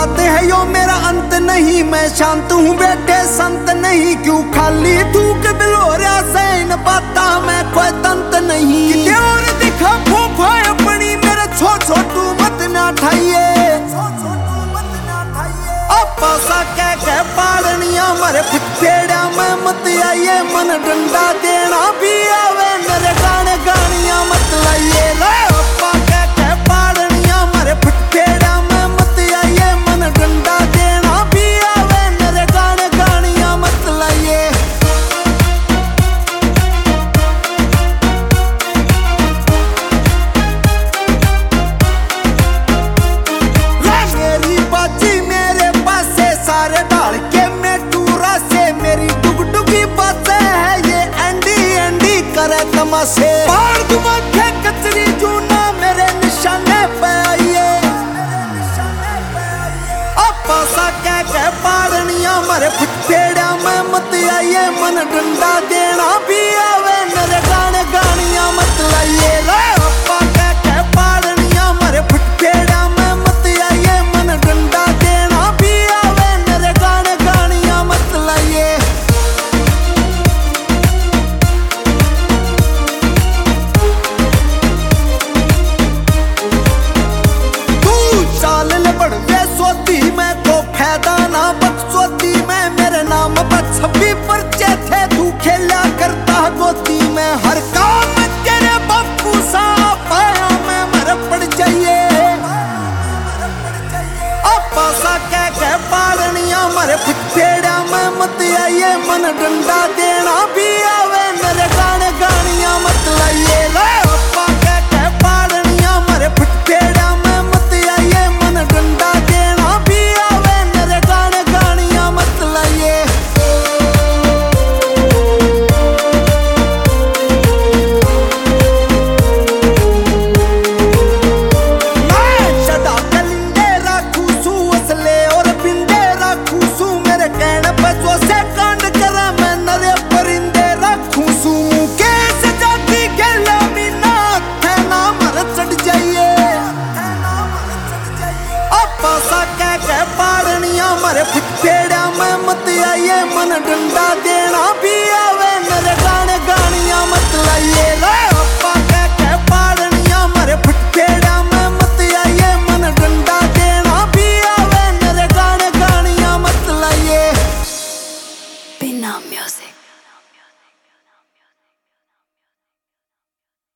शुरुआत है यो मेरा अंत नहीं, मैं शांत हूँ बैठे संत नहीं। क्यों खाली थूक बिलोरिया से इन बाता में कोई तंत नहीं। और दिखा फूफा अपनी मेरे छोटू मत ना ठाइए, पासा कह पालनिया मरे फेड़ा में मत आइए। मन डंडा देना भी आवे मेरे गाने गानिया मत लाइए। अपा कह पालनिया मरे फेड़ा में मत आइए। मन डंडा देना भी आवे मेरे गाने गानिया मत लाइए। मेरी बाजी मेरे पासे सारे डाल के मैं टूरा से मेरी डुगडुगी बातें है ये एंडी करे तमाशे। बाढ़ दुमाखे कचरी जूना मेरे निशाने पे आइए। अपा सा कह पालनिया मरे फेड़ा में मत आइए। मन डंडा देना भी आवे मेरे गाने गानिया मत लाइए। अपा कह पालनिया मरे फेड़ा में मत आइए। मन डंडा देना भी आवे मेरे गाने गानिया मत लाइए। तू चाल ले बढ़वे सोती में को फायदा ना बकसोती में। मेरे नाम पर 26 पर्चे थे तू खेला करता गोती में। हर काम तेरे बापू सा पाया मैं मर पड़ जाइए। अपा सा कह पालनिया मरे फेड़ा में मत आइए। मन डंडा देना भी आवे